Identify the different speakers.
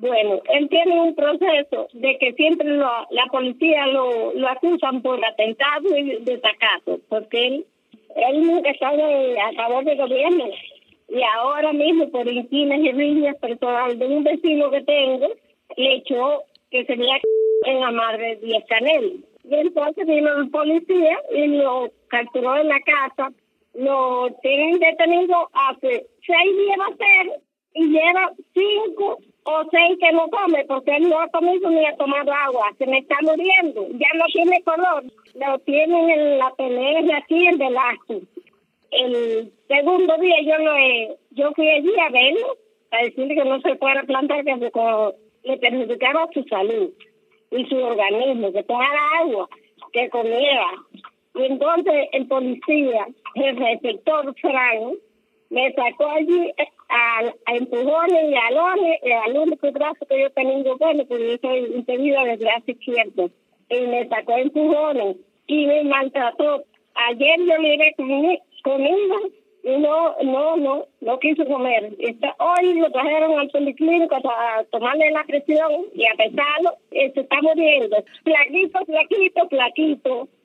Speaker 1: Bueno, él tiene un proceso de que siempre la policía lo acusan por atentado y desacato, porque él nunca estaba a favor del gobierno. Y ahora mismo, por inquinas y riñas personal de un vecino que tengo, le echó que se veía en la madre de Canel. Y entonces vino el policía y lo capturó en la casa. Lo tienen detenido hace 6 días va a ser, y lleva 5 o 6 que no come, porque él no ha comido ni ha tomado agua. Se me está muriendo. Ya no tiene color. Lo tienen en la pelea aquí en Velasco. El segundo día yo fui allí a verlo, a decirle que no se fuera plantar, que le perjudicaba su salud y su organismo, que tomara agua, que comiera. Y entonces el policía, el receptor Frank, me sacó allí a empujones y alones, al único brazo que yo tenía bueno, porque yo soy impedida del brazo izquierdo. Y me sacó a empujones y me maltrató. Ayer yo le di comida y no quiso comer. Hoy lo trajeron al policlínico para tomarle la presión y a pesarlo, se está muriendo. Flaquito.